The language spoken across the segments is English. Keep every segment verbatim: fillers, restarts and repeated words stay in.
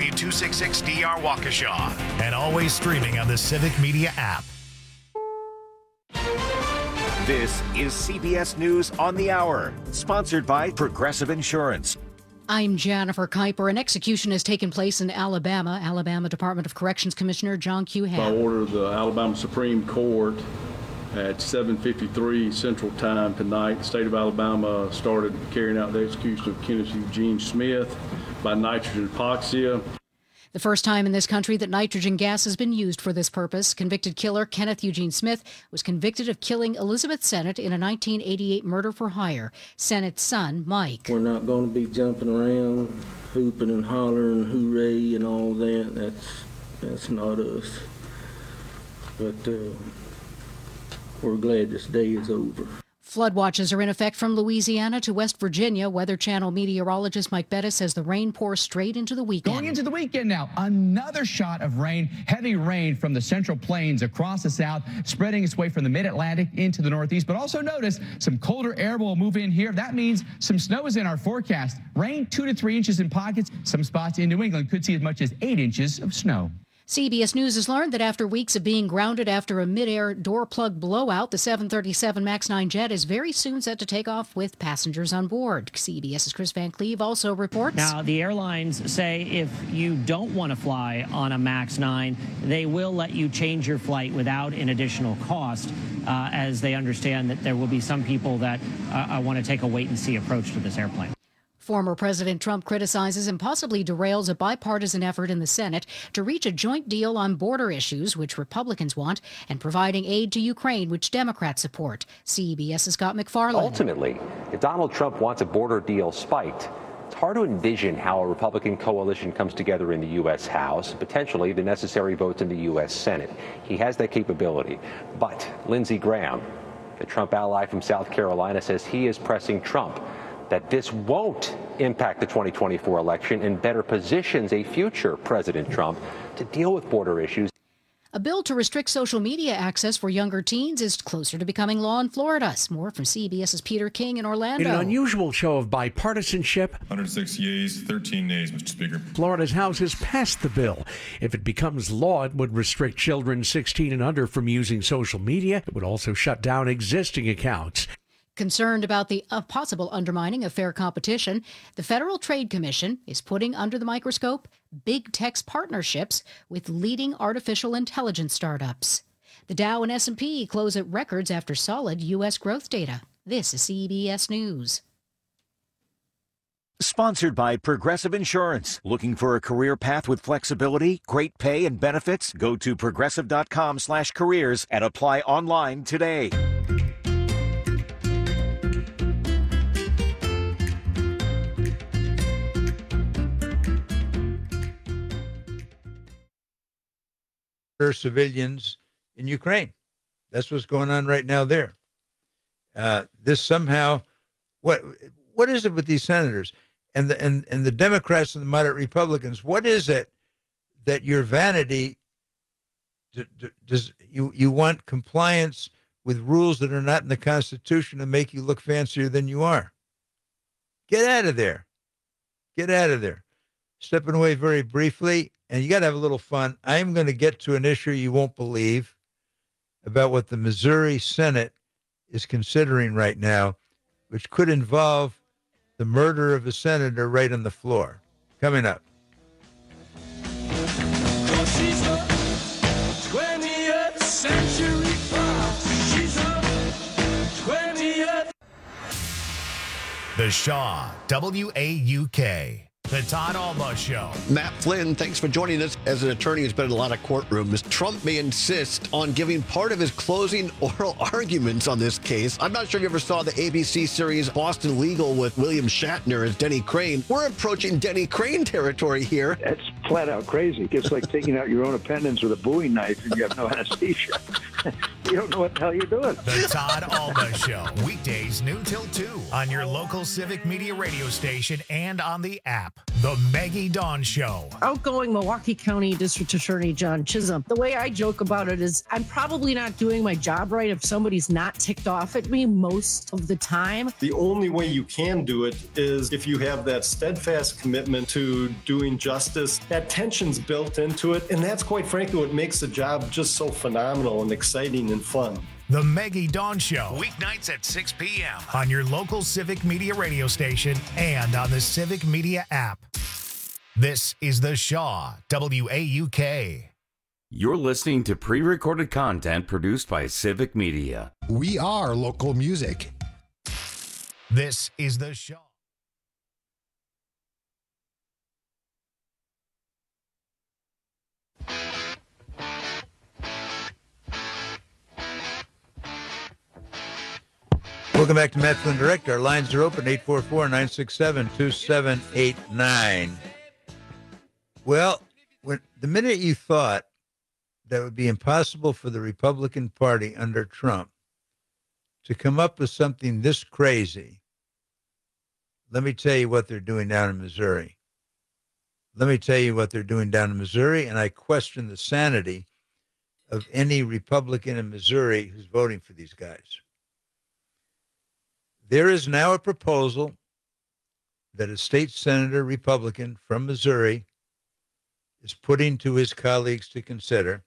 W two sixty-six D R Waukesha, and always streaming on the Civic Media app. This is C B S News on the Hour, sponsored by Progressive Insurance. I'm Jennifer Kuiper. An execution has taken place in Alabama. Alabama Department of Corrections Commissioner John Q. Ham. By order of the Alabama Supreme Court at seven fifty-three Central Time tonight, the state of Alabama started carrying out the execution of Kenneth Eugene Smith by nitrogen hypoxia. The first time in this country that nitrogen gas has been used for this purpose. Convicted killer Kenneth Eugene Smith was convicted of killing Elizabeth Sennett in a nineteen eighty-eight murder for hire. Sennett's son, Mike. We're not going to be jumping around, hooping and hollering, hooray and all that. That's, that's not us. But uh, we're glad this day is over. Flood watches are in effect from Louisiana to West Virginia. Weather Channel meteorologist Mike Bettis says the rain pours straight into the weekend. Going into the weekend now, another shot of rain, heavy rain from the Central Plains across the south, spreading its way from the mid-Atlantic into the northeast. But also notice some colder air will move in here. That means some snow is in our forecast. Rain two to three inches in pockets. Some spots in New England could see as much as eight inches of snow. C B S News has learned that after weeks of being grounded after a mid-air door plug blowout, the seven thirty-seven MAX nine jet is very soon set to take off with passengers on board. CBS's Chris Van Cleve also reports. Now, the airlines say if you don't want to fly on a MAX nine, they will let you change your flight without an additional cost, uh, as they understand that there will be some people that uh, want to take a wait-and-see approach to this airplane. Former President Trump criticizes and possibly derails a bipartisan effort in the Senate to reach a joint deal on border issues, which Republicans want, and providing aid to Ukraine, which Democrats support. CBS's Scott McFarland. Ultimately, if Donald Trump wants a border deal spiked, it's hard to envision how a Republican coalition comes together in the U S. House, potentially the necessary votes in the U S. Senate. He has that capability. But Lindsey Graham, the Trump ally from South Carolina, says he is pressing Trump that this won't impact the twenty twenty-four election and better positions a future President Trump to deal with border issues. A bill to restrict social media access for younger teens is closer to becoming law in Florida. More from CBS's Peter King in Orlando. In an unusual show of bipartisanship, one hundred six yeas, thirteen nays, Mister Speaker. Florida's House has passed the bill. If it becomes law, it would restrict children sixteen and under from using social media. It would also shut down existing accounts. Concerned about the uh, possible undermining of fair competition, the Federal Trade Commission is putting under the microscope big tech's partnerships with leading artificial intelligence startups. The Dow and S and P close at records after solid U S growth data. This is C B S News. Sponsored by Progressive Insurance. Looking for a career path with flexibility, great pay, and benefits? Go to progressive.com slash careers and apply online today. Civilians in Ukraine. That's what's going on right now there. Uh, this somehow, what what is it with these senators and the and, and the Democrats and the moderate Republicans? What is it that your vanity d- d- does you you want compliance with rules that are not in the Constitution to make you look fancier than you are? Get out of there. Get out of there. Stepping away very briefly. And you got to have a little fun. I'm going to get to an issue you won't believe about what the Missouri Senate is considering right now, which could involve the murder of a senator right on the floor. Coming up. She's a twentieth century fox. She's a twentieth. The Shaw, W A U K. The Todd Alba Show. Matt Flynn, thanks for joining us. As an attorney who's been in a lot of courtrooms, Trump may insist on giving part of his closing oral arguments on this case. I'm not sure if you ever saw the A B C series Boston Legal with William Shatner as Denny Crane. We're approaching Denny Crane territory here. That's flat out crazy. It's like taking out your own appendix with a Bowie knife and you have no anesthesia. You don't know what the hell you're doing. The Todd Alba Show. Weekdays noon till two on your local Civic Media radio station and on the app. The Maggie Dawn Show. Outgoing Milwaukee County District Attorney John Chisholm. The way I joke about it is I'm probably not doing my job right if somebody's not ticked off at me most of the time. The only way you can do it is if you have that steadfast commitment to doing justice. That tension's built into it, and that's quite frankly what makes the job just so phenomenal and exciting and fun. The Maggie Dawn Show, weeknights at six p.m. on your local Civic Media radio station and on the Civic Media app. This is The Shaw, W A U K. You're listening to pre-recorded content produced by Civic Media. We are local music. This is The Shaw. Welcome back to Matt Flynn Direct. Our lines are open, eight four four, nine six seven, two seven eight nine. Well, when the minute you thought that it would be impossible for the Republican Party under Trump to come up with something this crazy, let me tell you what they're doing down in Missouri. Let me tell you what they're doing down in Missouri, and I question the sanity of any Republican in Missouri who's voting for these guys. There is now a proposal that a state senator Republican from Missouri is putting to his colleagues to consider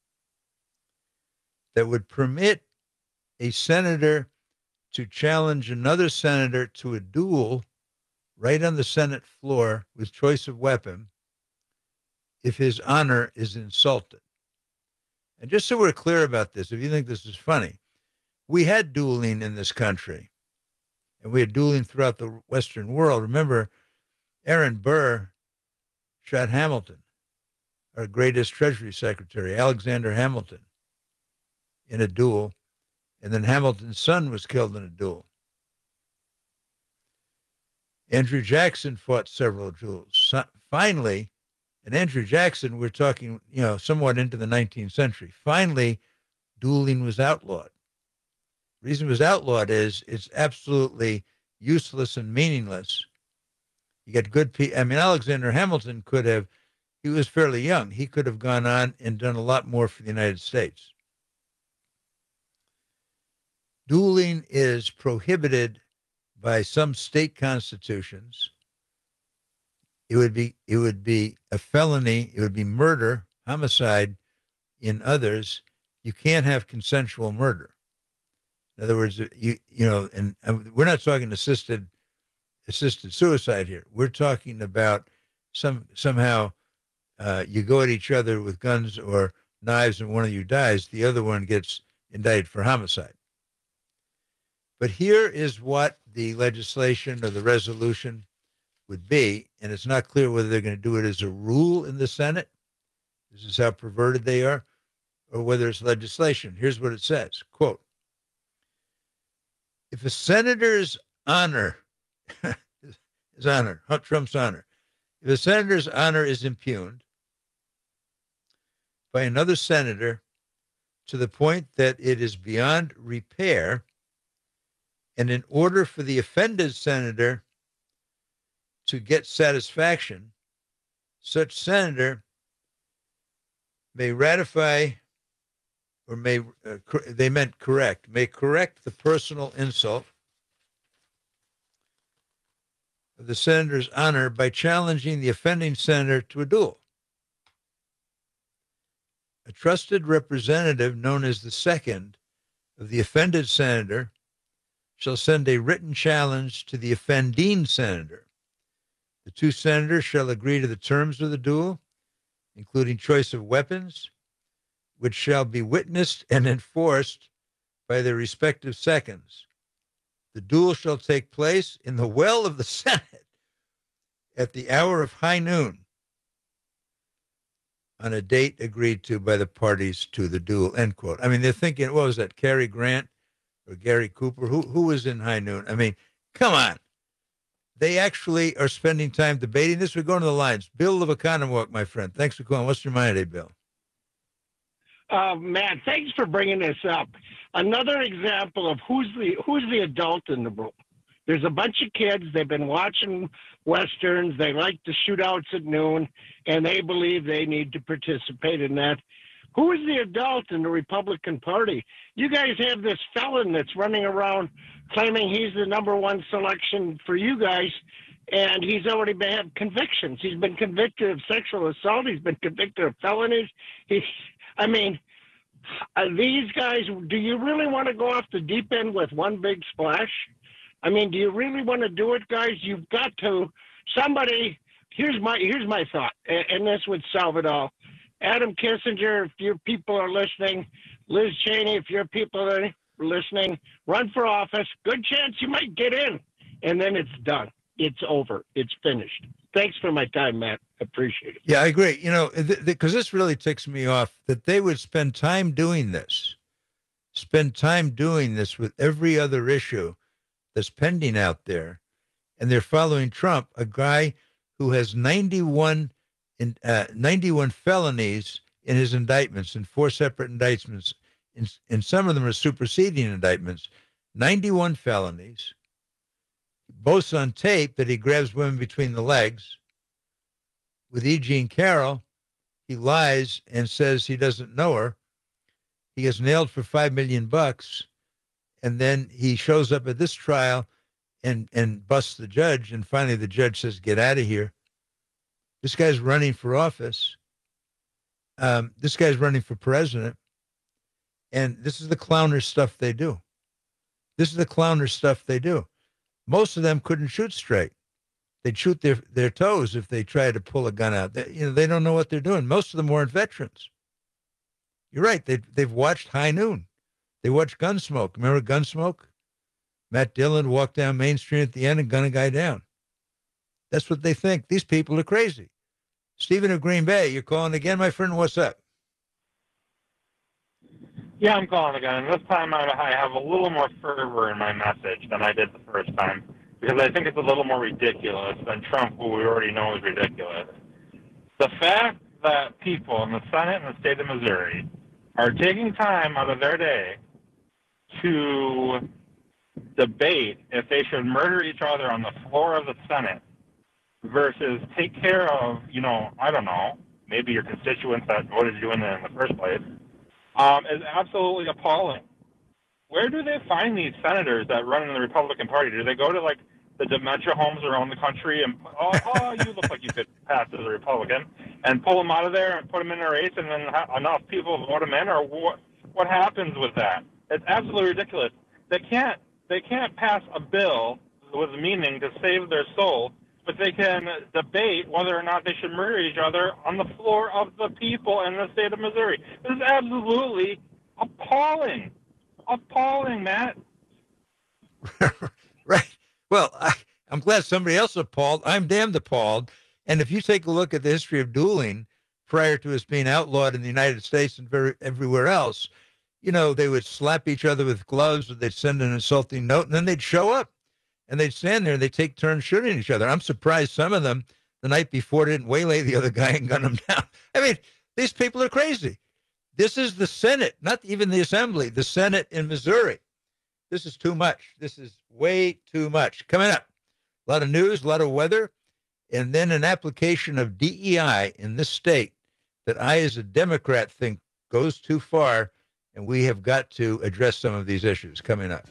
that would permit a senator to challenge another senator to a duel right on the Senate floor with choice of weapon if his honor is insulted. And just so we're clear about this, if you think this is funny, we had dueling in this country. And we had dueling throughout the Western world. Remember, Aaron Burr shot Hamilton, our greatest Treasury Secretary, Alexander Hamilton, in a duel. And then Hamilton's son was killed in a duel. Andrew Jackson fought several duels. So, finally, and Andrew Jackson, we're talking, you know, somewhat into the nineteenth century. Finally, dueling was outlawed. The reason it was outlawed is it's absolutely useless and meaningless. You get good people. I mean, Alexander Hamilton could have, he was fairly young. He could have gone on and done a lot more for the United States. Dueling is prohibited by some state constitutions. It would be, it would be a felony. It would be murder, homicide in others. You can't have consensual murder. In other words, you you know, and we're not talking assisted assisted suicide here. We're talking about some somehow uh, you go at each other with guns or knives, and one of you dies. The other one gets indicted for homicide. But here is what the legislation or the resolution would be, and it's not clear whether they're going to do it as a rule in the Senate. This is how perverted they are, or whether it's legislation. Here's what it says, quote, if a senator's honor, his honor, Trump's honor, if a senator's honor is impugned by another senator to the point that it is beyond repair, and in order for the offended senator to get satisfaction, such senator may ratify or may, uh, cor- they meant correct, may correct the personal insult of the senator's honor by challenging the offending senator to a duel. A trusted representative known as the second of the offended senator shall send a written challenge to the offending senator. The two senators shall agree to the terms of the duel, including choice of weapons, which shall be witnessed and enforced by their respective seconds. The duel shall take place in the well of the Senate at the hour of high noon on a date agreed to by the parties to the duel, end quote. I mean, they're thinking, what was that, Cary Grant or Gary Cooper? Who, who was in high noon? I mean, come on. They actually are spending time debating this. We're going to the lines. Bill of Economwalk, my friend. Thanks for calling. What's your mind today, Bill? Uh, Matt, thanks for bringing this up. Another example of who's the who's the adult in the room. There's a bunch of kids. They've been watching Westerns. They like the shootouts at noon, and they believe they need to participate in that. Who is the adult in the Republican Party? You guys have this felon that's running around claiming he's the number one selection for you guys, and he's already been had convictions. He's been convicted of sexual assault. He's been convicted of felonies. He's, I mean, uh, these guys, do you really want to go off the deep end with one big splash? I mean, do you really want to do it, guys? You've got to. Somebody, here's my here's my thought, and, and this would solve it all. Adam Kissinger, if your people are listening, Liz Cheney, if your people are listening, run for office. Good chance you might get in, and then it's done. It's over. It's finished. Thanks for my time, Matt. Appreciate it. Yeah, I agree. You know, because th- this really ticks me off that they would spend time doing this, spend time doing this with every other issue that's pending out there, and they're following Trump, a guy who has ninety-one, in, uh, ninety-one felonies in his indictments, in four separate indictments, and, and some of them are superseding indictments, ninety-one felonies, boasts on tape that he grabs women between the legs. With E. Jean Carroll, he lies and says he doesn't know her. He gets nailed for five million bucks. And then he shows up at this trial and, and busts the judge. And finally, the judge says, get out of here. This guy's running for office. Um, this guy's running for president. And this is the clownish stuff they do. This is the clownish stuff they do. Most of them couldn't shoot straight. They'd shoot their, their toes if they tried to pull a gun out. They, you know, they don't know what they're doing. Most of them weren't veterans. You're right. They, they've watched High Noon. They watched Gunsmoke. Remember Gunsmoke? Matt Dillon walked down Main Street at the end and gunned a guy down. That's what they think. These people are crazy. Stephen of Green Bay, you're calling again, my friend? What's up? Yeah, I'm calling again. This time I have a little more fervor in my message than I did the first time, because I think it's a little more ridiculous than Trump, who we already know is ridiculous. The fact that people in the Senate and the state of Missouri are taking time out of their day to debate if they should murder each other on the floor of the Senate versus take care of, you know, I don't know, maybe your constituents that voted you in there in the first place, um, is absolutely appalling. Where do they find these senators that run in the Republican Party? Do they go to, like, the dementia homes around the country and, oh, oh you look like you could pass as a Republican, and pull them out of there and put them in a race, and then ha- enough people vote them in? Or what, what happens with that? It's absolutely ridiculous. They can't, they can't pass a bill with meaning to save their soul, but they can debate whether or not they should murder each other on the floor of the people in the state of Missouri. This is absolutely appalling. Appalling, Matt. Right. Well, I, I'm glad somebody else appalled. I'm damned appalled. And if you take a look at the history of dueling prior to us being outlawed in the United States and very, everywhere else, you know, they would slap each other with gloves, or they'd send an insulting note, and then they'd show up. And they'd stand there and they'd take turns shooting each other. I'm surprised some of them the night before didn't waylay the other guy and gun him down. I mean, these people are crazy. This is the Senate, not even the Assembly, the Senate in Missouri. This is too much. This is way too much. Coming up, a lot of news, a lot of weather, and then an application of D E I in this state that I, as a Democrat, think goes too far, and we have got to address some of these issues. Coming up.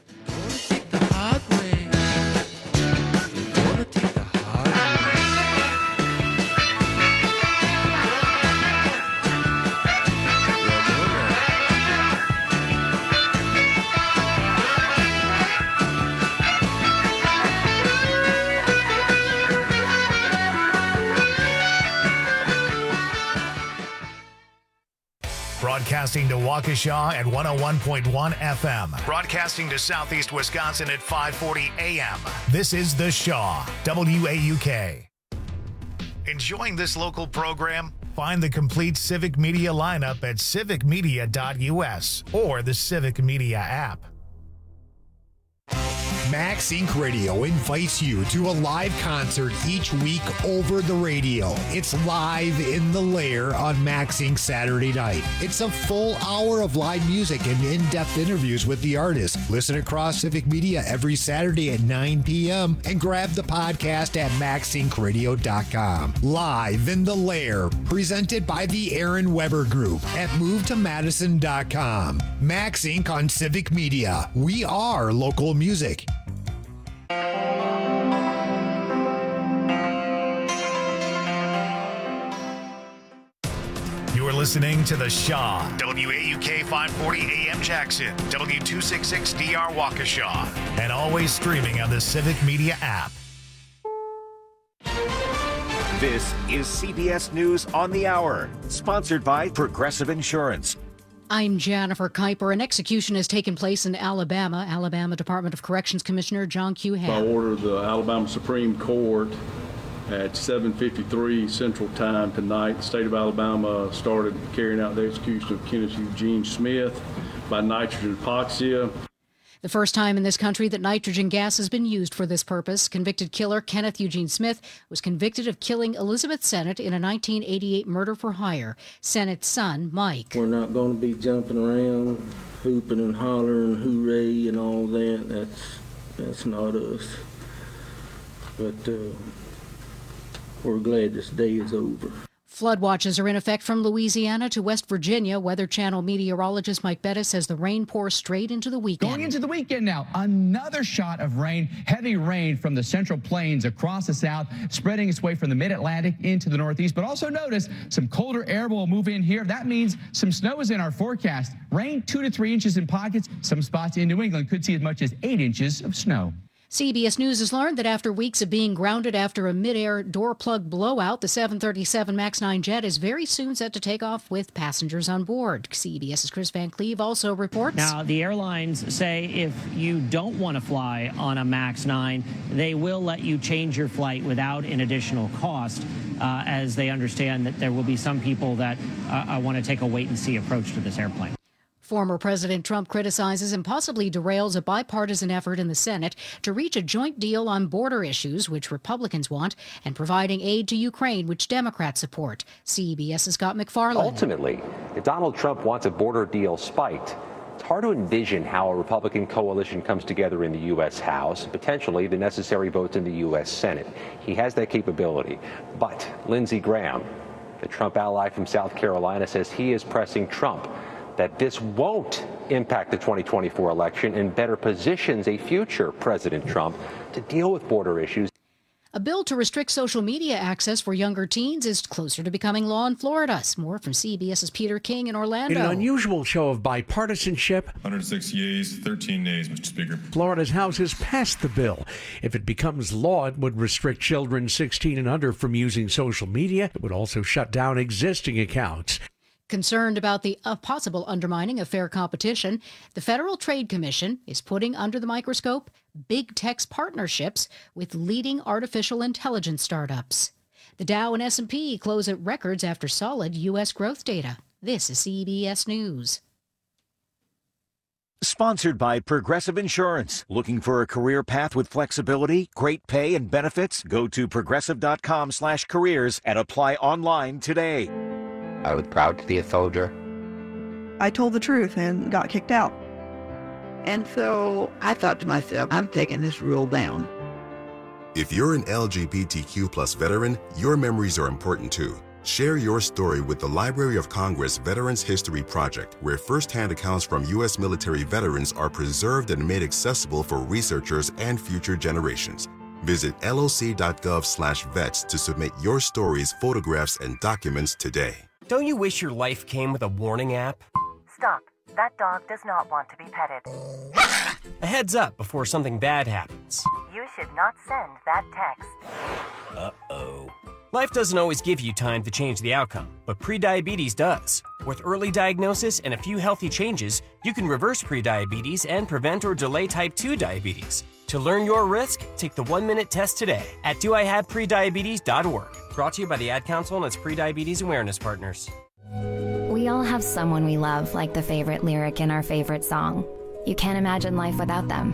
Broadcasting to Waukesha at one oh one point one F M. Broadcasting to Southeast Wisconsin at five forty A M. This is The Shaw, W A U K. Enjoying this local program? Find the complete Civic Media lineup at civic media dot U S or the Civic Media app. Max Incorporated. Radio invites you to a live concert each week over the radio. It's Live in the Lair on Max Incorporated Saturday night. It's a full hour of live music and in-depth interviews with the artist. Listen across Civic Media every Saturday at nine p.m. and grab the podcast at max inc radio dot com. Live in the Lair, presented by the Aaron Weber Group at move to madison dot com. Max Incorporated on Civic Media. We are local music. You're listening to The Shaw, W A U K five forty A M Jackson, W two sixty-six D R Waukesha, and always streaming on the Civic Media app. This is C B S News on the Hour, sponsored by Progressive Insurance. I'm Jennifer Kuiper. An execution has taken place in Alabama. Alabama Department of Corrections Commissioner John Q. By Ham. order of the Alabama Supreme Court at seven fifty-three Central Time tonight, the state of Alabama started carrying out the execution of Kenneth Eugene Smith by nitrogen hypoxia. The first time in this country that nitrogen gas has been used for this purpose. Convicted killer Kenneth Eugene Smith was convicted of killing Elizabeth Sennett in a nineteen eighty-eight murder for hire. Sennett's son, Mike. We're not going to be jumping around, hooping and hollering, hooray and all that. That's, that's not us. But uh, we're glad this day is over. Flood watches are in effect from Louisiana to West Virginia. Weather Channel meteorologist Mike Bettis says the rain pours straight into the weekend. Going into the weekend now, another shot of rain, heavy rain from the central plains across the south, spreading its way from the mid-Atlantic into the northeast. But also notice some colder air will move in here. That means some snow is in our forecast. Rain two to three inches in pockets. Some spots in New England could see as much as eight inches of snow. C B S News has learned that after weeks of being grounded after a mid-air door plug blowout, the seven thirty-seven MAX nine jet is very soon set to take off with passengers on board. CBS's Chris Van Cleve also reports. Now, the airlines say if you don't want to fly on a MAX nine, they will let you change your flight without an additional cost, uh, as they understand that there will be some people that uh, want to take a wait-and-see approach to this airplane. Former President Trump criticizes and possibly derails a bipartisan effort in the Senate to reach a joint deal on border issues, which Republicans want, and providing aid to Ukraine, which Democrats support. CBS's Scott McFarland. Ultimately, if Donald Trump wants a border deal spiked, it's hard to envision how a Republican coalition comes together in the U S House, potentially the necessary votes in the U S Senate. He has that capability. But Lindsey Graham, the Trump ally from South Carolina, says he is pressing Trump that this won't impact the twenty twenty-four election and better positions a future President Trump to deal with border issues. A bill to restrict social media access for younger teens is closer to becoming law in Florida. More from CBS's Peter King in Orlando. In an unusual show of bipartisanship, one hundred six yeas, thirteen nays, Mister Speaker. Florida's House has passed the bill. If it becomes law, it would restrict children sixteen and under from using social media. It would also shut down existing accounts. Concerned about the uh, possible undermining of fair competition, the Federal Trade Commission is putting under the microscope big tech's partnerships with leading artificial intelligence startups. The Dow and S and P close at records after solid U S growth data. This is C B S News. Sponsored by Progressive Insurance. Looking for a career path with flexibility, great pay, and benefits? Go to progressive dot com slash careers and apply online today. I was proud to be a soldier. I told the truth and got kicked out. And so I thought to myself, I'm taking this rule down. If you're an L G B T Q plus veteran, your memories are important too. Share your story with the Library of Congress Veterans History Project, where firsthand accounts from U S military veterans are preserved and made accessible for researchers and future generations. Visit L O C dot gov slash vets to submit your stories, photographs, and documents today. Don't you wish your life came with a warning app? Stop. That dog does not want to be petted. A heads up before something bad happens. You should not send that text. Uh-oh. Life doesn't always give you time to change the outcome, but prediabetes does. With early diagnosis and a few healthy changes, you can reverse prediabetes and prevent or delay type two diabetes. To learn your risk, take the one-minute test today at do I have prediabetes dot org. Brought to you by the Ad Council and its Prediabetes Awareness Partners. We all have someone we love, like the favorite lyric in our favorite song. You can't imagine life without them.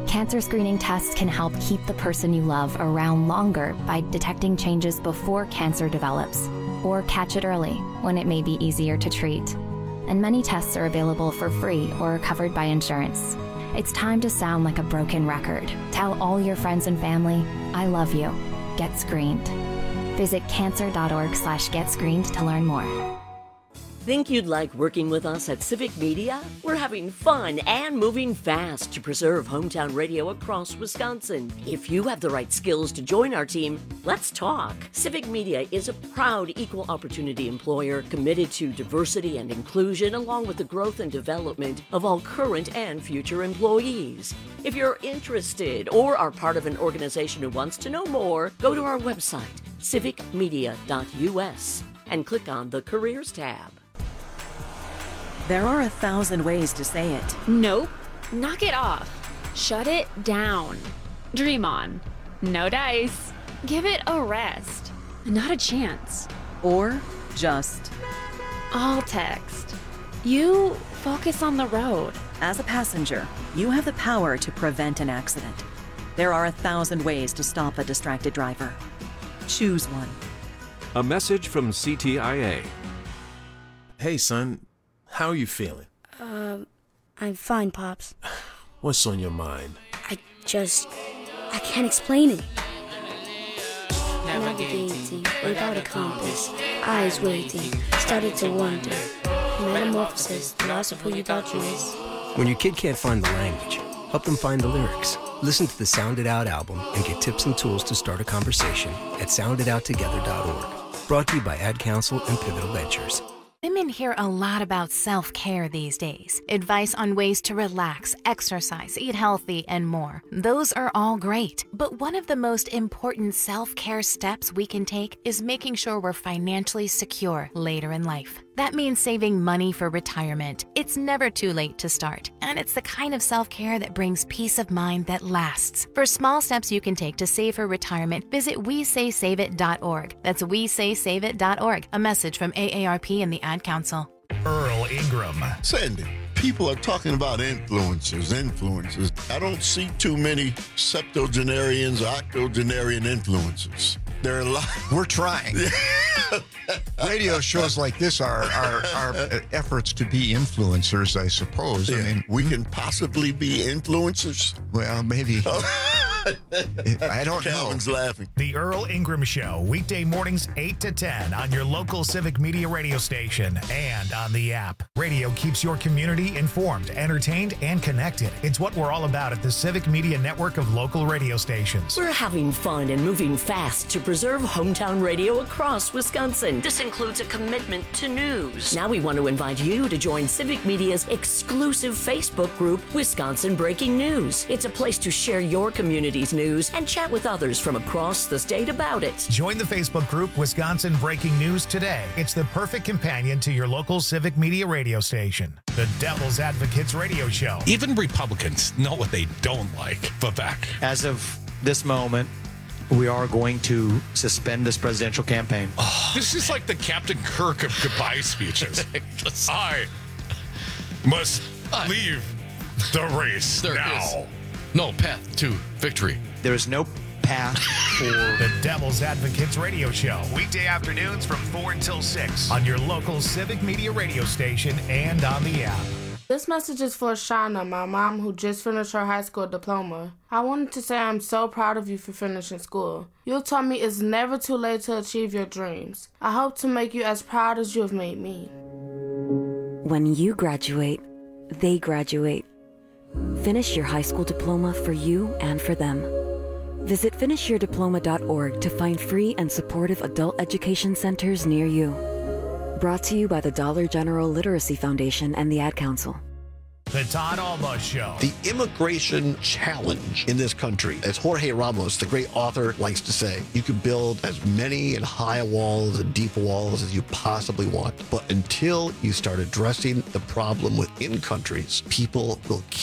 Cancer screening tests can help keep the person you love around longer by detecting changes before cancer develops, or catch it early when it may be easier to treat. And many tests are available for free or are covered by insurance. It's time to sound like a broken record. Tell all your friends and family, I love you. Get screened. Visit cancer.org slash get screened to learn more. Think you'd like working with us at Civic Media? We're having fun and moving fast to preserve hometown radio across Wisconsin. If you have the right skills to join our team, let's talk. Civic Media is a proud equal opportunity employer committed to diversity and inclusion, along with the growth and development of all current and future employees. If you're interested or are part of an organization who wants to know more, go to our website, civic media dot u s, and click on the Careers tab. There are a thousand ways to say it. Nope. Knock it off. Shut it down. Dream on. No dice. Give it a rest. Not a chance. Or just all text. You focus on the road. As a passenger, you have the power to prevent an accident. There are a thousand ways to stop a distracted driver. Choose one. A message from C T I A. Hey, son. How are you feeling? Um, I'm fine, Pops. What's on your mind? I just... I can't explain it. Navigating without a compass, eyes waiting, started to wonder. Metamorphosis, loss of who you thought you was. When your kid can't find the language, help them find the lyrics. Listen to the Sound It Out album and get tips and tools to start a conversation at sound it out together dot org. Brought to you by Ad Council and Pivotal Ventures. Women hear a lot about self-care these days. Advice on ways to relax, exercise, eat healthy, and more. Those are all great. But one of the most important self-care steps we can take is making sure we're financially secure later in life. That means saving money for retirement. It's never too late to start, and it's the kind of self-care that brings peace of mind that lasts. For small steps you can take to save for retirement, visit we say save it dot org. That's we say save it dot org. A message from A A R P and the Ad Council. Earl Ingram. Sandy, people are talking about influencers, influencers. I don't see too many septuagenarians or octogenarian influencers. There are a lot. We're trying. Radio shows like this are, are, are efforts to be influencers, I suppose. Yeah. I mean, we can possibly be influencers. Well, maybe. I don't Calvin's know. laughing. The Earl Ingram Show, weekday mornings eight to ten on your local Civic Media radio station and on the app. Radio keeps your community informed, entertained, and connected. It's what we're all about at the Civic Media network of local radio stations. We're having fun and moving fast to preserve hometown radio across Wisconsin. This includes a commitment to news. Now we want to invite you to join Civic Media's exclusive Facebook group, Wisconsin Breaking News. It's a place to share your community's news and chat with others from across the state about it. Join the Facebook group Wisconsin Breaking News today. It's the perfect companion to your local Civic Media radio station. The Devil's Advocates radio show. Even Republicans know what they don't like. Vivek. As of this moment, we are going to suspend this presidential campaign. Oh, this is like the Captain Kirk of goodbye speeches. I must leave the race there now. Is no path to victory. There is no path for the Devil's Advocates radio show. Weekday afternoons from four until six on your local Civic Media radio station and on the app. This message is for Shauna, my mom, who just finished her high school diploma. I wanted to say I'm so proud of you for finishing school. You told me it's never too late to achieve your dreams. I hope to make you as proud as you have made me. When you graduate, they graduate. Finish your high school diploma for you and for them. Visit finish your diploma dot org to find free and supportive adult education centers near you. Brought to you by the Dollar General Literacy Foundation and the Ad Council. The Todd Alba Show. The immigration challenge in this country, as Jorge Ramos, the great author, likes to say, you can build as many and high walls and deep walls as you possibly want. But until you start addressing the problem within countries, people will keep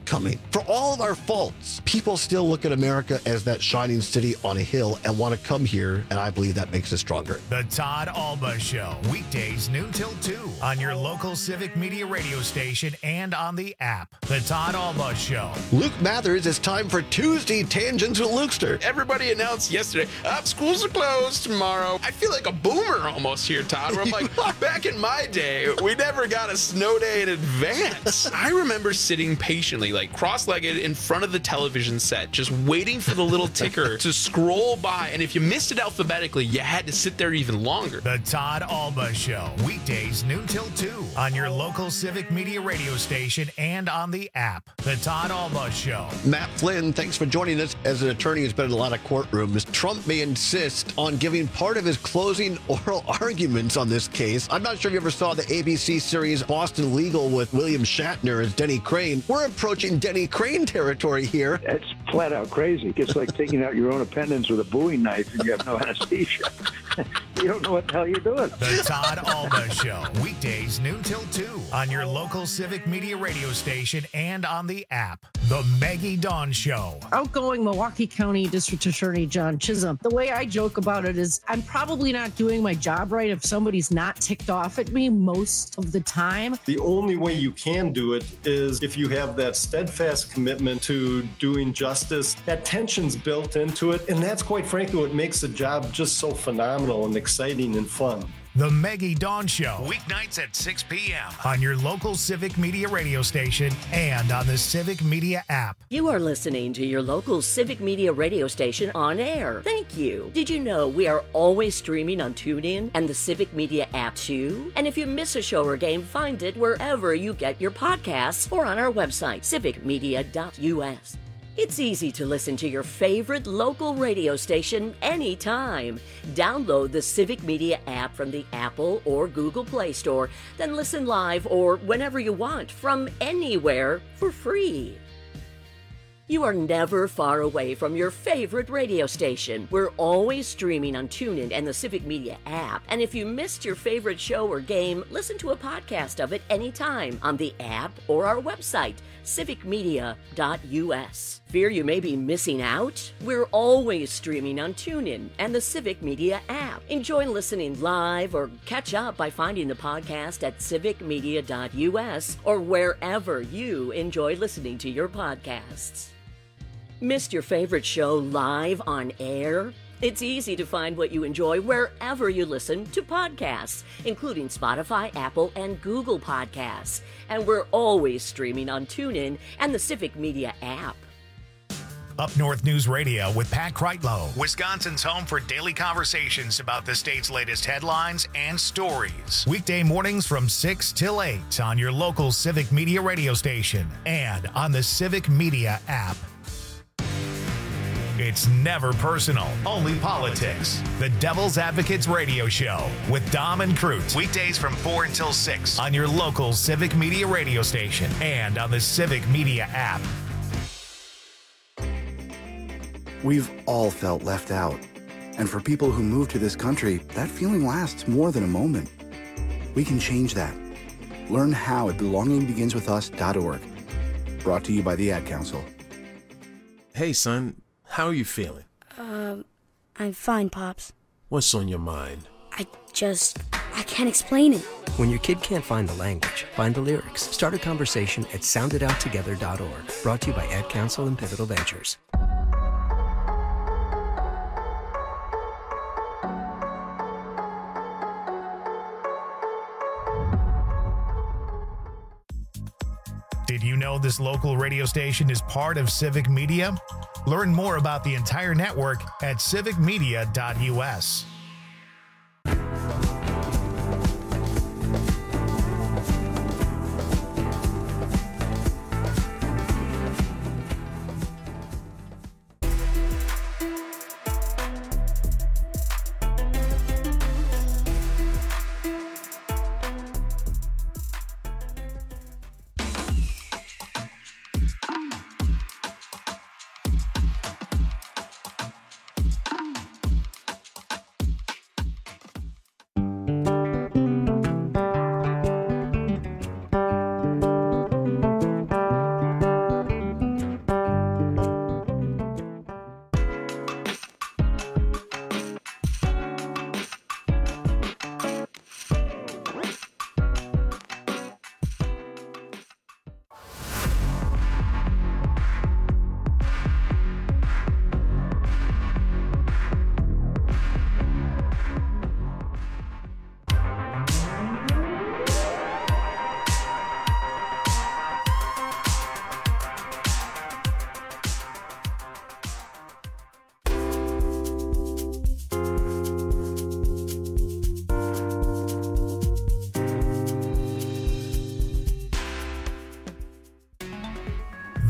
coming. For all of our faults, people still look at America as that shining city on a hill and want to come here, and I believe that makes us stronger. The Todd Alba Show, weekdays noon till two on your local Civic Media radio station and on the app. The Todd Alba Show. Luke Mathers, it's time for Tuesday Tangents with Lukester. Everybody announced yesterday, uh, schools are closed tomorrow. I feel like a boomer almost here, Todd, where I'm like, back in my day, we never got a snow day in advance. I remember sitting patiently, like cross-legged in front of the television set, just waiting for the little ticker to scroll by. And if you missed it alphabetically, you had to sit there even longer. The Todd Alba Show, weekdays noon till two on your local Civic Media radio station and on the app. The Todd Alba Show. Matt Flynn, thanks for joining us. As an attorney who's been in a lot of courtrooms, Trump may insist on giving part of his closing oral arguments on this case. I'm not sure if you ever saw the A B C series Boston Legal with William Shatner as Denny Crane. We're approaching Denny Crane territory here. That's flat out crazy. It's like taking out your own appendix with a Bowie knife and you have no anesthesia. You don't know what the hell you're doing. The Todd Alba Show, weekdays noon till two on your local Civic Media radio station and on the app. The Maggie Dawn Show. Outgoing Milwaukee County District Attorney John Chisholm. The way I joke about it is I'm probably not doing my job right if somebody's not ticked off at me most of the time. The only way you can do it is if you have that steadfast commitment to doing justice. That tension's built into it, and that's quite frankly what makes the job just so phenomenal and exciting and fun. The Maggie Dawn Show, weeknights at six p.m. on your local Civic Media radio station and on the Civic Media app. You are listening to your local Civic Media radio station on air. Thank you. Did you know we are always streaming on TuneIn and the Civic Media app too? And if you miss a show or game, find it wherever you get your podcasts or on our website, civic media dot u s. It's easy to listen to your favorite local radio station anytime. Download the Civic Media app from the Apple or Google Play Store, then listen live or whenever you want from anywhere for free. You are never far away from your favorite radio station. We're always streaming on TuneIn and the Civic Media app. And if you missed your favorite show or game, listen to a podcast of it anytime on the app or our website, civic media dot u s. Fear you may be missing out? We're always streaming on TuneIn and the Civic Media app. Enjoy listening live or catch up by finding the podcast at civic media dot u s or wherever you enjoy listening to your podcasts. Missed your favorite show live on air? It's easy to find what you enjoy wherever you listen to podcasts, including Spotify, Apple, and Google Podcasts. And we're always streaming on TuneIn and the Civic Media app. Up North News Radio with Pat Kreitlow, Wisconsin's home for daily conversations about the state's latest headlines and stories. Weekday mornings from six till eight on your local Civic Media radio station and on the Civic Media app. It's never personal, only politics. The Devil's Advocates Radio Show with Dom and Crute. Weekdays from four until six on your local Civic Media radio station and on the Civic Media app. We've all felt left out. And for people who move to this country, that feeling lasts more than a moment. We can change that. Learn how at belonging begins with us dot org. Brought to you by the Ad Council. Hey, son. How are you feeling? Um, I'm fine, Pops. What's on your mind? I just, I can't explain it. When your kid can't find the language, find the lyrics. Start a conversation at sound it out together dot org. Brought to you by Ad Council and Pivotal Ventures. Did you know this local radio station is part of Civic Media? Learn more about the entire network at civic media dot u s.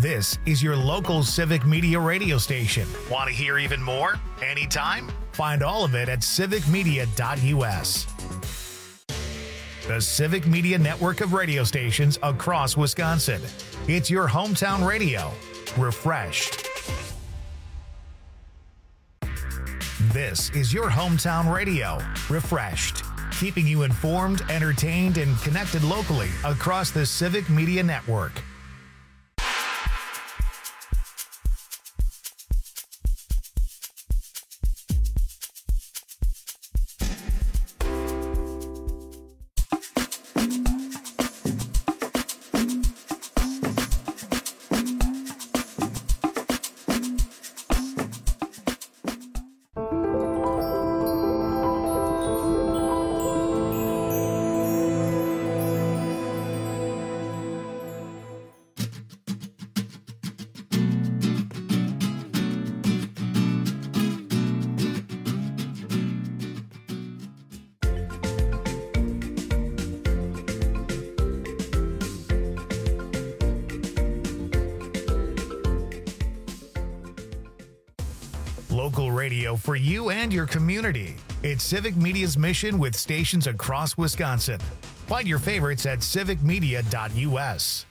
This is your local Civic Media radio station. Want to hear even more? Anytime? Find all of it at civic media dot u s. The Civic Media network of radio stations across Wisconsin. It's your hometown radio. Refreshed. This is your hometown radio. Refreshed. Keeping you informed, entertained, and connected locally across the Civic Media network. Local radio for you and your community. It's Civic Media's mission with stations across Wisconsin. Find your favorites at civic media dot u s.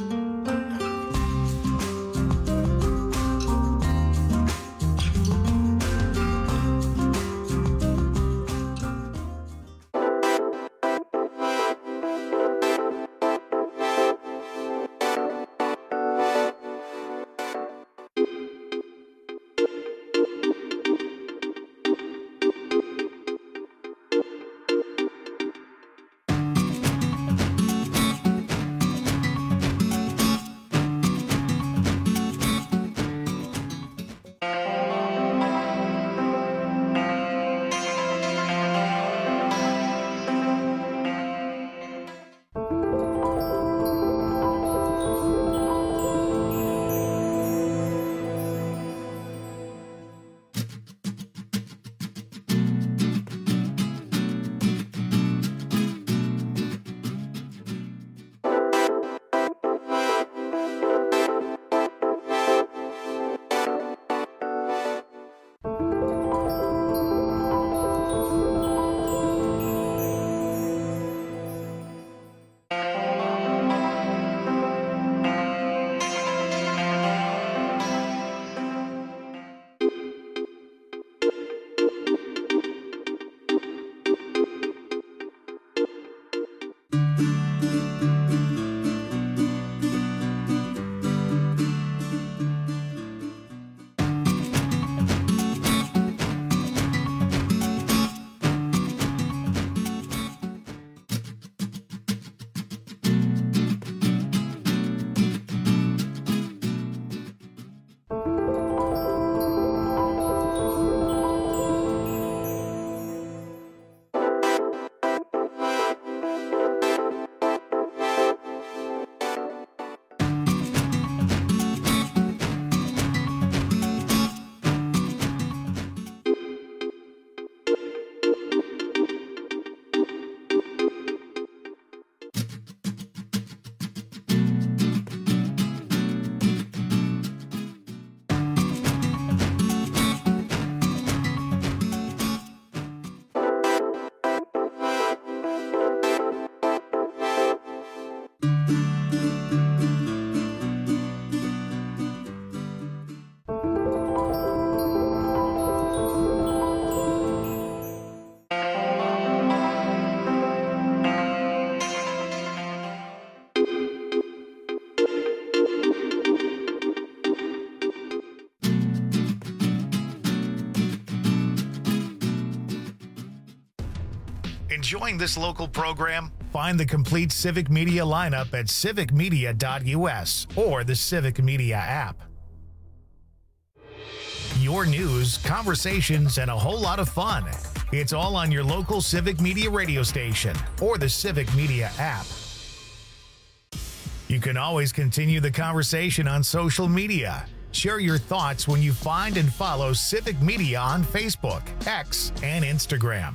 Enjoying this local program? Find the complete Civic Media lineup at civic media dot u s or the Civic Media app. Your news, conversations, and a whole lot of fun. It's all on your local Civic Media radio station or the Civic Media app. You can always continue the conversation on social media. Share your thoughts when you find and follow Civic Media on Facebook, X, and Instagram.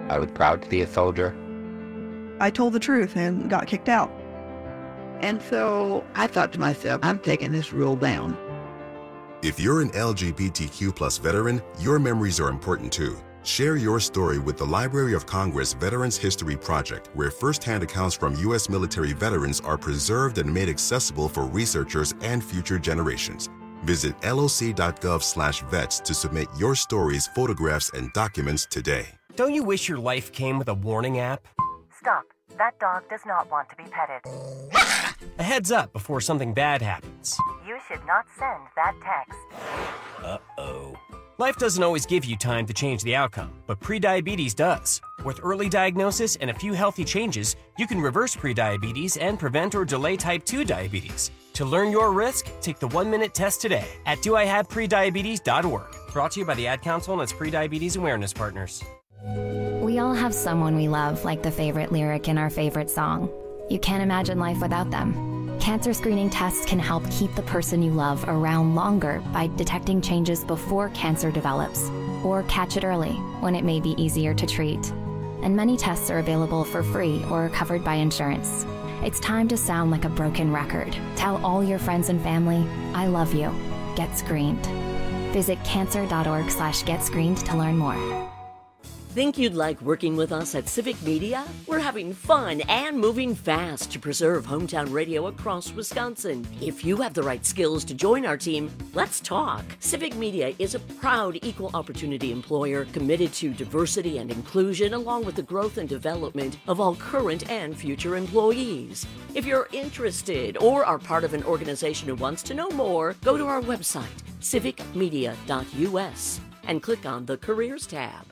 I was proud to be a soldier. I told the truth and got kicked out. And so I thought to myself, I'm taking this rule down. If you're an L G B T Q plus veteran, your memories are important too. Share your story with the Library of Congress Veterans History Project, where firsthand accounts from U S military veterans are preserved and made accessible for researchers and future generations. Visit loc.gov slash vets to submit your stories, photographs, and documents today. Don't you wish your life came with a warning app? Stop. That dog does not want to be petted. A heads up before something bad happens. You should not send that text. Uh-oh. Life doesn't always give you time to change the outcome, but prediabetes does. With early diagnosis and a few healthy changes, you can reverse prediabetes and prevent or delay type two diabetes. To learn your risk, take the one-minute test today at do I have prediabetes dot org. Brought to you by the Ad Council and its prediabetes awareness partners. We all have someone we love, like the favorite lyric in our favorite song. You can't imagine life without them. Cancer screening tests can help keep the person you love around longer by detecting changes before cancer develops, or catch it early when it may be easier to treat. And many tests are available for free or covered by insurance. It's time to sound like a broken record. Tell all your friends and family, I love you. Get screened. Visit cancer.org slash get screened to learn more. Think you'd like working with us at Civic Media? We're having fun and moving fast to preserve hometown radio across Wisconsin. If you have the right skills to join our team, let's talk. Civic Media is a proud equal opportunity employer committed to diversity and inclusion, along with the growth and development of all current and future employees. If you're interested or are part of an organization who wants to know more, go to our website, civic media dot u s, and click on the Careers tab.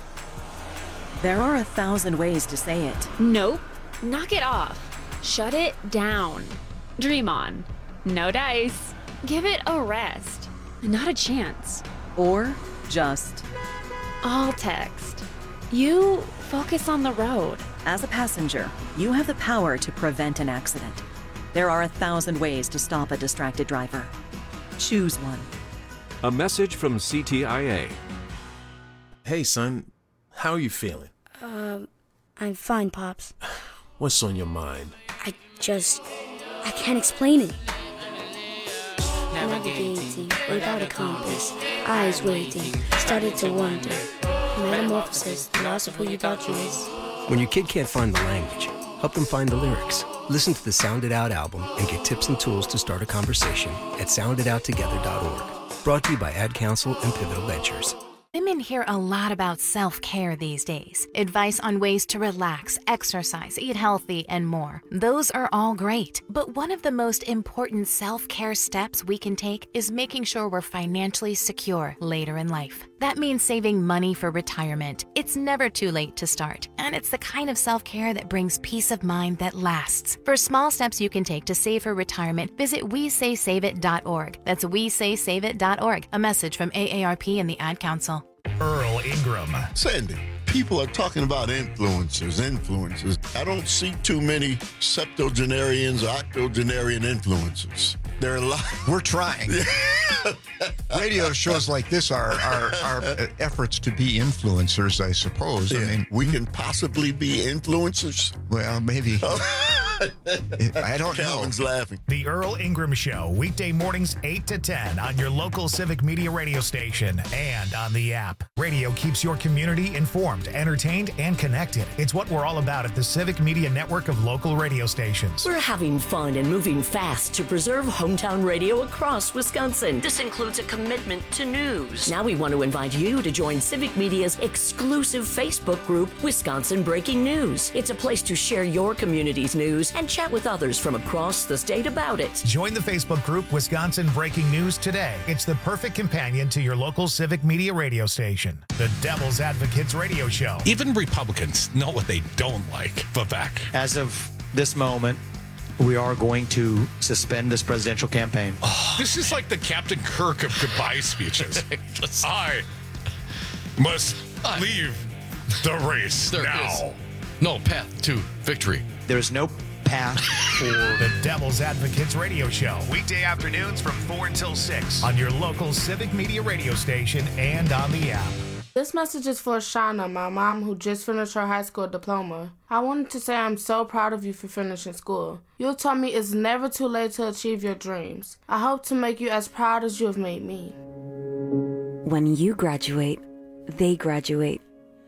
There are a thousand ways to say it. Nope. Knock it off. Shut it down. Dream on. No dice. Give it a rest. Not a chance. Or just all text. You focus on the road. As a passenger, you have the power to prevent an accident. There are a thousand ways to stop a distracted driver. Choose one. A message from C T I A. Hey, son. How are you feeling? Uh, I'm fine, Pops. What's on your mind? I just... I can't explain it. Navigating without a compass, eyes waiting, started to wonder. Metamorphosis, the loss of who you thought you was. When your kid can't find the language, help them find the lyrics. Listen to the Sound It Out album and get tips and tools to start a conversation at sound it out together dot org. Brought to you by Ad Council and Pivotal Ventures. Women hear a lot about self-care these days. Advice on ways to relax, exercise, eat healthy, and more. Those are all great. But one of the most important self-care steps we can take is making sure we're financially secure later in life. That means saving money for retirement. It's never too late to start. And it's the kind of self-care that brings peace of mind that lasts. For small steps you can take to save for retirement, visit we say save it dot org. That's we say save it dot org. A message from A A R P and the Ad Council. Earl Ingram. Sandy, people are talking about influencers, influencers. I don't see too many septuagenarians, octogenarian influencers. There are a lot. We're trying. Radio shows like this are, are, are efforts to be influencers, I suppose. Yeah. I mean, we can possibly be influencers. Well, maybe. I don't know. Calvin's laughing. The Earl Ingram Show, weekday mornings eight to ten on your local Civic Media radio station and on the app. Radio keeps your community informed, entertained, and connected. It's what we're all about at the Civic Media network of local radio stations. We're having fun and moving fast to preserve hometown radio across Wisconsin. This includes a commitment to news. Now we want to invite you to join Civic Media's exclusive Facebook group, Wisconsin Breaking News. It's a place to share your community's news and chat with others from across the state about it. Join the Facebook group Wisconsin Breaking News today. It's the perfect companion to your local Civic Media radio station. The Devil's Advocates radio show. Even Republicans know what they don't like. Vivek. As of this moment, we are going to suspend this presidential campaign. Oh, this is like the Captain Kirk of goodbye speeches. I must I, leave the race there now. Is no path to victory. There is no path for the Devil's Advocates radio show. Weekday afternoons from four until six on your local Civic Media radio station and on the app. This message is for Shauna, my mom, who just finished her high school diploma. I wanted to say I'm so proud of you for finishing school. You taught me it's never too late to achieve your dreams. I hope to make you as proud as you have made me. When you graduate, they graduate.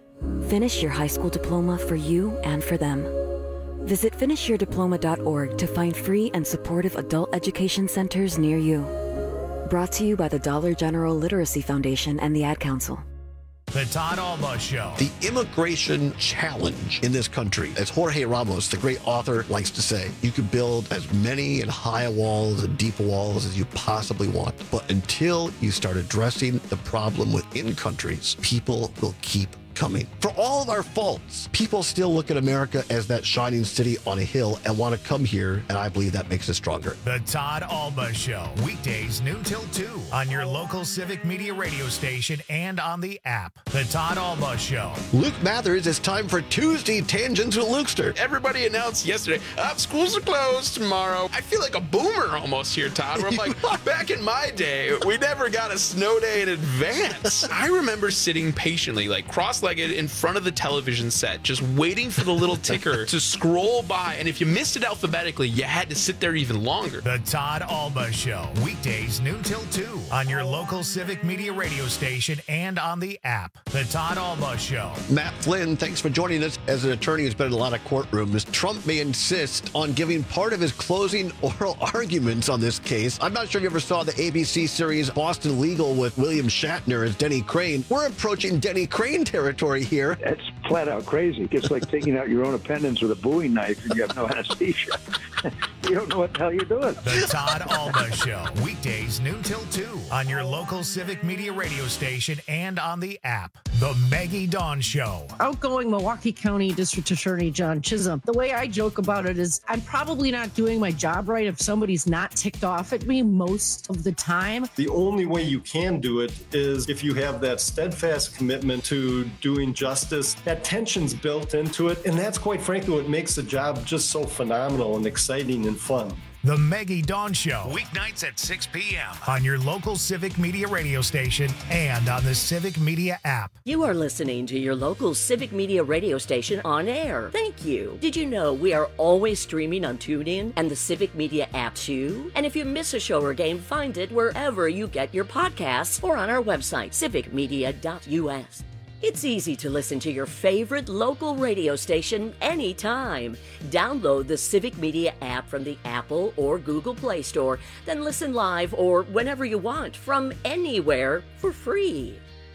Finish your high school diploma for you and for them. Visit finish your diploma dot org to find free and supportive adult education centers near you. Brought to you by the Dollar General Literacy Foundation and the Ad Council. The Todd Alba Show. The immigration challenge in this country, as Jorge Ramos, the great author, likes to say, you can build as many and high walls and deep walls as you possibly want. But until you start addressing the problem within countries, people will keep coming. For all of our faults, people still look at America as that shining city on a hill and want to come here, and I believe that makes us stronger. The Todd Alba Show, weekdays noon till two on your local Civic Media radio station and on the app. The Todd Alba Show. Luke Mathers, it's time for Tuesday Tangents with Lukester. Everybody announced yesterday, oh, schools are closed tomorrow. I feel like a boomer almost here, Todd, where I'm like, back in my day, we never got a snow day in advance. I remember sitting patiently, like cross legged in front of the television set, just waiting for the little ticker to scroll by. And if you missed it alphabetically, you had to sit there even longer. The Todd Alba Show, weekdays noon till two on your local Civic Media radio station and on the app. The Todd Alba Show. Matt Flynn, thanks for joining us. As an attorney who's been in a lot of courtrooms, Trump may insist on giving part of his closing oral arguments on this case. I'm not sure if you ever saw the A B C series Boston Legal with William Shatner as Denny Crane. We're approaching Denny Crane territory here. That's flat out crazy. It's like taking out your own appendix with a Bowie knife and you have no anesthesia. You don't know what the hell you're doing. The Todd Alba Show, weekdays noon till two on your local Civic Media radio station and on the app. The Maggie Dawn Show. Outgoing Milwaukee County District Attorney John Chisholm. The way I joke about it is I'm probably not doing my job right if somebody's not ticked off at me most of the time. The only way you can do it is if you have that steadfast commitment to doing justice. That tension's built into it, and that's quite frankly what makes the job just so phenomenal and exciting and fun. The Maggie Dawn Show, weeknights at six p.m. on your local Civic Media radio station and on the Civic Media app. You are listening to your local Civic Media radio station on air. Thank you. Did you know we are always streaming on TuneIn and the Civic Media app too? And if you miss a show or game, find it wherever you get your podcasts or on our website, civic media dot u s. It's easy to listen to your favorite local radio station anytime. Download the Civic Media app from the Apple or Google Play Store, then listen live or whenever you want from anywhere for free.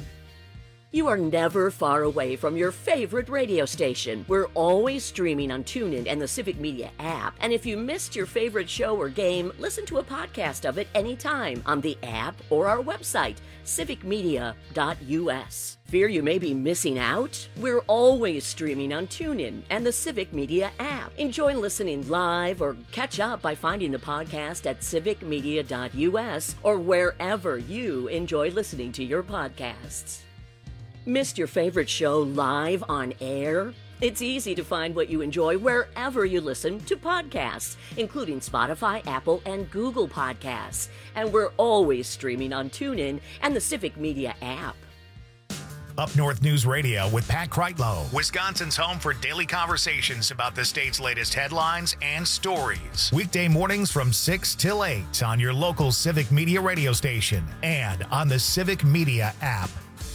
You are never far away from your favorite radio station. We're always streaming on TuneIn and the Civic Media app. And if you missed your favorite show or game, listen to a podcast of it anytime on the app or our website, civic media dot u s. Fear you may be missing out? We're always streaming on TuneIn and the Civic Media app. Enjoy listening live or catch up by finding the podcast at civic media dot u s or wherever you enjoy listening to your podcasts. Missed your favorite show live on air? It's easy to find what you enjoy wherever you listen to podcasts, including Spotify, Apple, and Google Podcasts. And we're always streaming on TuneIn and the Civic Media app. Up North News Radio with Pat Kreitlow, Wisconsin's home for daily conversations about the state's latest headlines and stories. Weekday mornings from six till eight on your local Civic Media radio station and on the Civic Media app.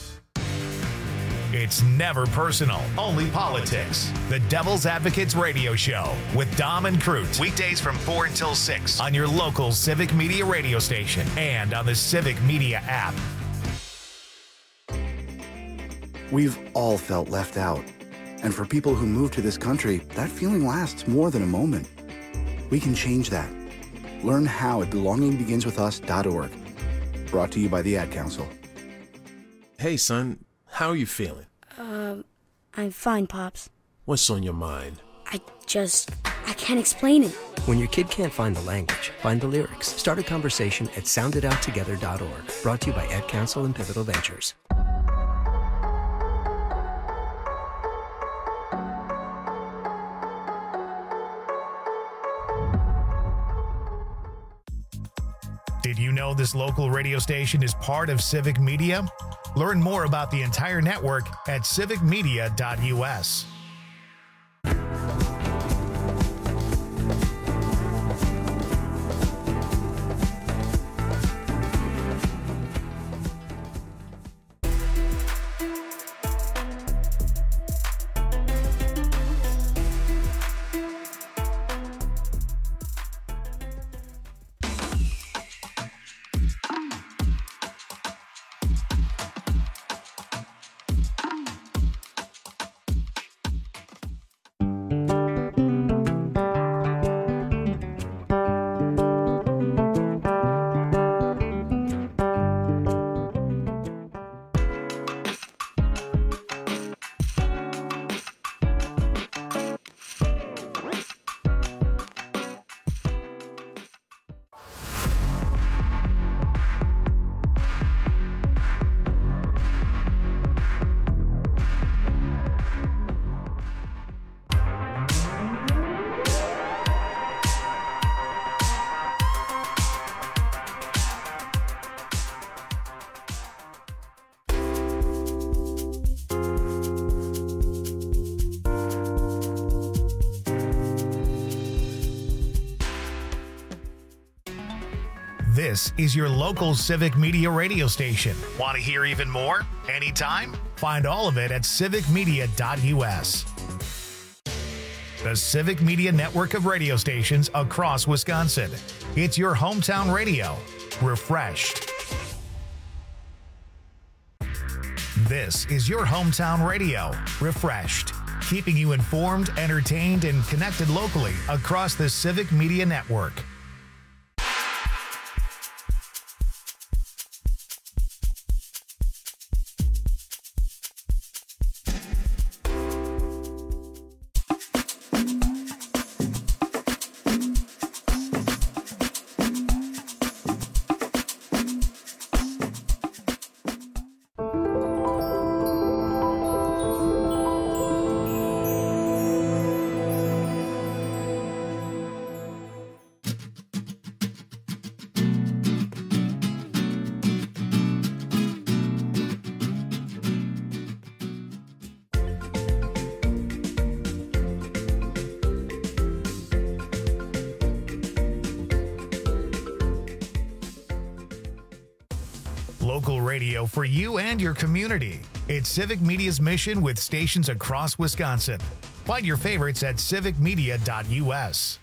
It's never personal, only politics. The Devil's Advocates Radio Show with Dom and Crute. Weekdays from four until six on your local Civic Media radio station and on the Civic Media app. We've all felt left out. And for people who move to this country, that feeling lasts more than a moment. We can change that. Learn how at belonging begins with us dot org. Brought to you by the Ad Council. Hey, son. How are you feeling? Um, I'm fine, Pops. What's on your mind? I just... I can't explain it. When your kid can't find the language, find the lyrics. Start a conversation at sound it out together dot org. Brought to you by Ad Council and Pivotal Ventures. Did you know this local radio station is part of Civic Media? Learn more about the entire network at civic media dot U S. This is your local Civic Media radio station. Want to hear even more? Anytime? Find all of it at civic media dot U S. The Civic Media network of radio stations across Wisconsin. It's your hometown radio, refreshed. This is your hometown radio, refreshed. Keeping you informed, entertained, and connected locally across the Civic Media network. Local radio for you and your community. It's Civic Media's mission with stations across Wisconsin. Find your favorites at civic media dot U S.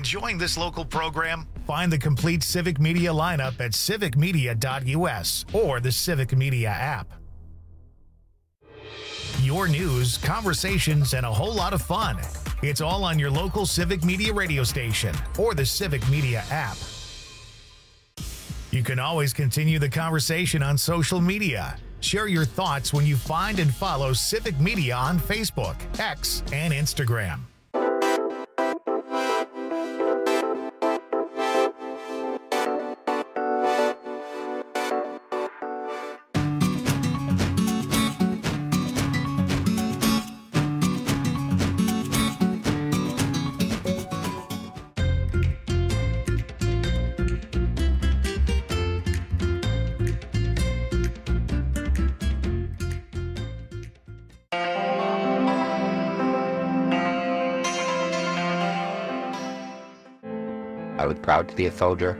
Enjoying this local program? Find the complete Civic Media lineup at civic media dot U S or the Civic Media app. Your news, conversations, and a whole lot of fun. It's all on your local Civic Media radio station or the Civic Media app. You can always continue the conversation on social media. Share your thoughts when you find and follow Civic Media on Facebook, X, and Instagram. I was proud to be a soldier.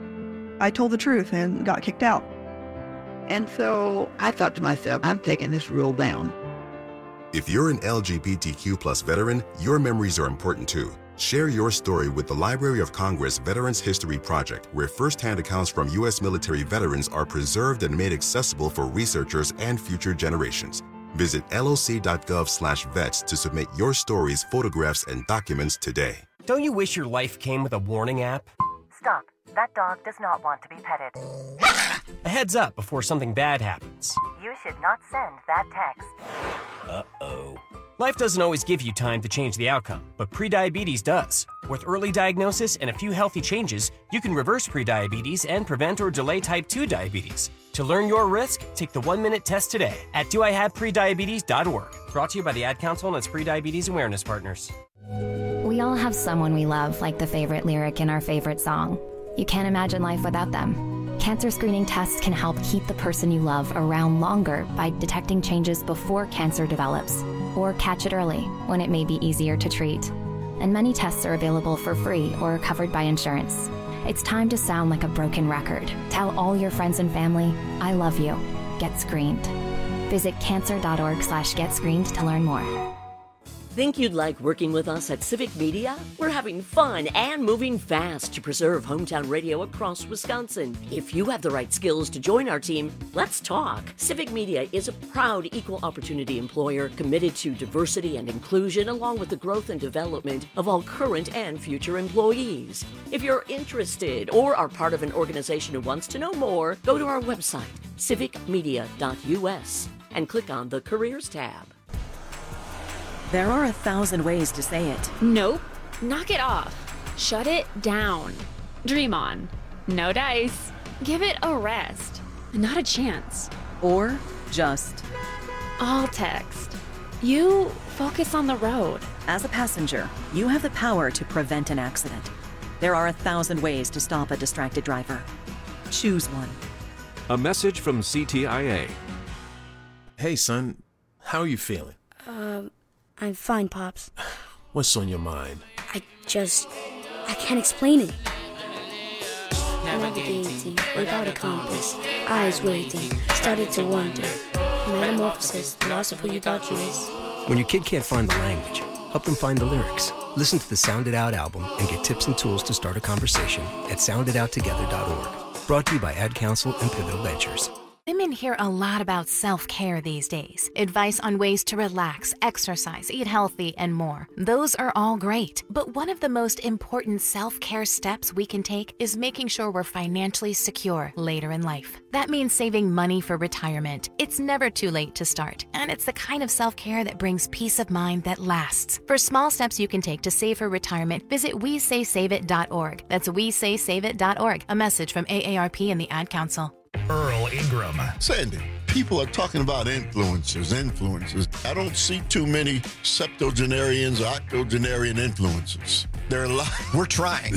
I told the truth and got kicked out. And so I thought to myself, I'm taking this rule down. If you're an L G B T Q plus veteran, your memories are important too. Share your story with the Library of Congress Veterans History Project, where first-hand accounts from U S military veterans are preserved and made accessible for researchers and future generations. Visit L O C dot gov slash vets to submit your stories, photographs, and documents today. Don't you wish your life came with a warning app? Stop. That dog does not want to be petted. A heads up before something bad happens. You should not send that text. Uh-oh. Life doesn't always give you time to change the outcome, but prediabetes does. With early diagnosis and a few healthy changes, you can reverse prediabetes and prevent or delay type two diabetes. To learn your risk, take the one-minute test today at do I have prediabetes dot org. Brought to you by the Ad Council and its Prediabetes Awareness Partners. We all have someone we love, like the favorite lyric in our favorite song. You can't imagine life without them. Cancer screening tests can help keep the person you love around longer by detecting changes before cancer develops, or catch it early when it may be easier to treat. And many tests are available for free or covered by insurance. It's time to sound like a broken record. Tell all your friends and family, I love you. Get screened. Visit cancer dot org slash get screened to learn more. Think you'd like working with us at Civic Media? We're having fun and moving fast to preserve hometown radio across Wisconsin. If you have the right skills to join our team, let's talk. Civic Media is a proud equal opportunity employer committed to diversity and inclusion, along with the growth and development of all current and future employees. If you're interested or are part of an organization who wants to know more, go to our website, civic media dot U S, and click on the Careers tab. There are a thousand ways to say it. Nope. Knock it off. Shut it down. Dream on. No dice. Give it a rest. Not a chance. Or just. All text. You focus on the road. As a passenger, you have the power to prevent an accident. There are a thousand ways to stop a distracted driver. Choose one. A message from C T I A. Hey, son. How are you feeling? Um... I'm fine, Pops. What's on your mind? I just... I can't explain it. Navigating without a compass, eyes waiting, started to wonder. Metamorphosis, the loss of who you thought you was. When your kid can't find the language, help them find the lyrics. Listen to the Sound It Out album and get tips and tools to start a conversation at sound it out together dot org. Brought to you by Ad Council and Pivotal Ventures. Women hear a lot about self-care these days. Advice on ways to relax, exercise, eat healthy, and more. Those are all great. But one of the most important self-care steps we can take is making sure we're financially secure later in life. That means saving money for retirement. It's never too late to start. And it's the kind of self-care that brings peace of mind that lasts. For small steps you can take to save for retirement, visit we say save it dot org. That's we say save it dot org. A message from A A R P and the Ad Council. Earl Ingram. Sandy, people are talking about influencers, influencers. I don't see too many septuagenarians, octogenarian influencers. There are a lot. We're trying.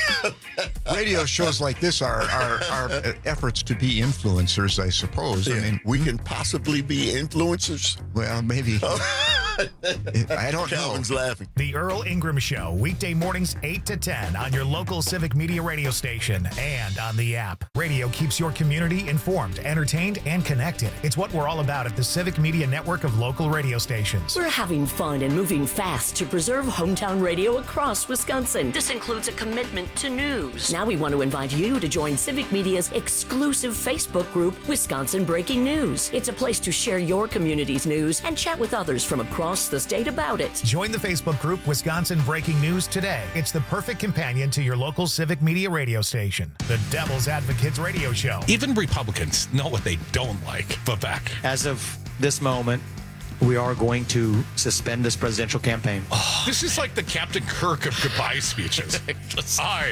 Radio shows like this are, are, are efforts to be influencers, I suppose. Yeah. I mean, we can possibly be influencers. Well, maybe. I don't Calvin's know. laughing. The Earl Ingram Show, weekday mornings eight to ten on your local Civic Media radio station and on the app. Radio keeps your community informed, entertained, and connected. It's what we're all about at the Civic Media network of local radio stations. We're having fun and moving fast to preserve hometown radio across Wisconsin. This includes a commitment to news. Now we want to invite you to join Civic Media's exclusive Facebook group, Wisconsin Breaking News. It's a place to share your community's news and chat with others from across the state about it. Join the Facebook group Wisconsin Breaking News today. It's the perfect companion to your local Civic Media radio station. The Devil's Advocates Radio Show. Even Republicans know what they don't like. Vivek. As of this moment, we are going to suspend this presidential campaign. Oh, this is like the Captain Kirk of goodbye speeches. I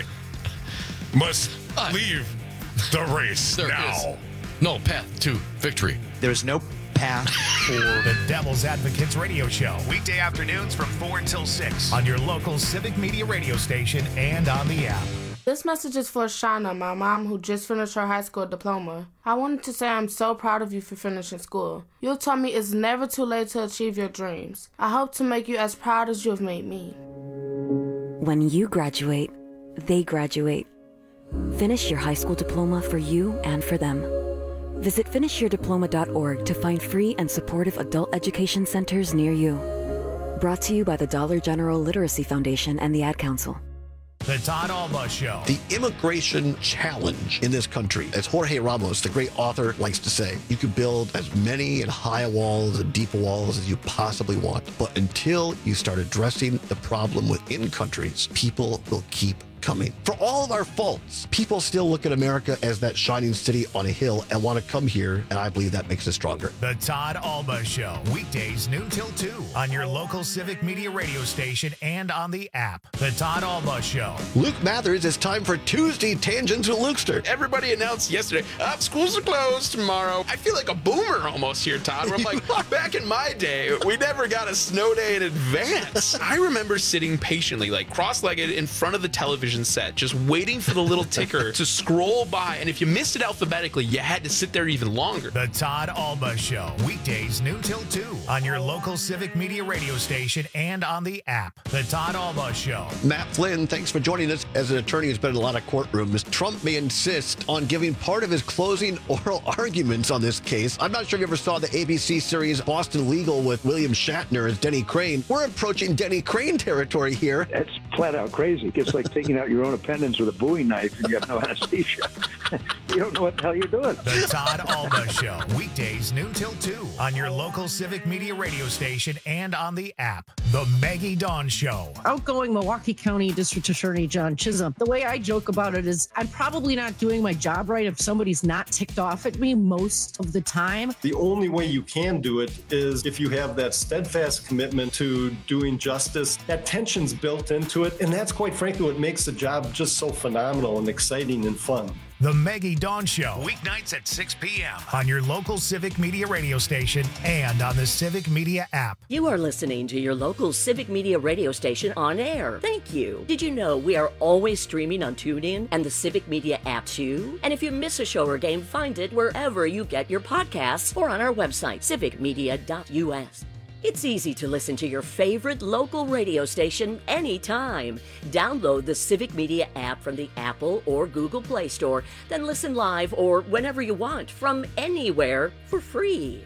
must uh, leave the race there now. Is no path to victory. There's no path for the Devil's Advocates Radio Show. Weekday afternoons from four until six on your local Civic Media radio station and on the app. This message is for Shauna, my mom, who just finished her high school diploma. I wanted to say I'm so proud of you for finishing school. You taught me it's never too late to achieve your dreams. I hope to make you as proud as you have made me. When you graduate, they graduate. Finish your high school diploma for you and for them. Visit finish your diploma dot org to find free and supportive adult education centers near you. Brought to you by the Dollar General Literacy Foundation and the Ad Council. The Todd Alba Show. The immigration challenge in this country, as Jorge Ramos, the great author, likes to say, you can build as many and high walls and deep walls as you possibly want. But until you start addressing the problem within countries, people will keep coming. For all of our faults, people still look at America as that shining city on a hill and want to come here, and I believe that makes us stronger. The Todd Alba Show, weekdays noon till two on your local Civic Media radio station and on the app. The Todd Alba Show. Luke Mathers, it's time for Tuesday Tangents with Lukester. Everybody announced yesterday, oh, schools are closed tomorrow. I feel like a boomer almost here, Todd. Where I'm like, back in my day, we never got a snow day in advance. I remember sitting patiently, like cross-legged in front of the television set, just waiting for the little ticker to scroll by, and if you missed it alphabetically, you had to sit there even longer. The Todd Alba Show, weekdays noon till two on your local Civic Media radio station and on the app. The Todd Alba Show. Matt Flynn, thanks for joining us. As an attorney who's been in a lot of courtrooms, Trump may insist on giving part of his closing oral arguments on this case. I'm not sure if you ever saw the A B C series Boston Legal with William Shatner as Denny Crane. We're approaching Denny Crane territory here. That's flat out crazy. It's like taking out your own appendix with a Bowie knife and you have no anesthesia. You don't know what the hell you're doing. The Todd Alba Show, weekdays noon till two on your local Civic Media radio station and on the app. The Maggie Dawn Show. Outgoing Milwaukee County District Attorney John Chisholm. The way I joke about it is I'm probably not doing my job right if somebody's not ticked off at me most of the time. The only way you can do it is if you have that steadfast commitment to doing justice. That tension's built into it, and that's quite frankly what makes the job just so phenomenal and exciting and fun. The Maggie Dawn Show, weeknights at six p.m. on your local Civic Media radio station and on the Civic Media app. You are listening to your local Civic Media radio station on air. Thank you. Did you know we are always streaming on TuneIn and the Civic Media app too? And if you miss a show or game, find it wherever you get your podcasts or on our website, civic media dot u s. It's easy to listen to your favorite local radio station anytime. Download the Civic Media app from the Apple or Google Play Store, then listen live or whenever you want from anywhere for free.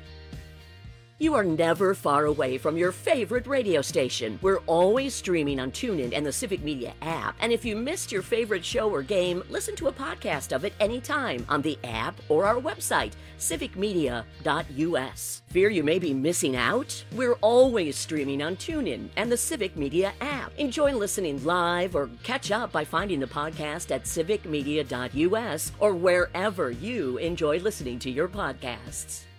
You are never far away from your favorite radio station. We're always streaming on TuneIn and the Civic Media app. And if you missed your favorite show or game, listen to a podcast of it anytime on the app or our website, civic media dot u s. Fear you may be missing out? We're always streaming on TuneIn and the Civic Media app. Enjoy listening live or catch up by finding the podcast at civic media dot u s or wherever you enjoy listening to your podcasts.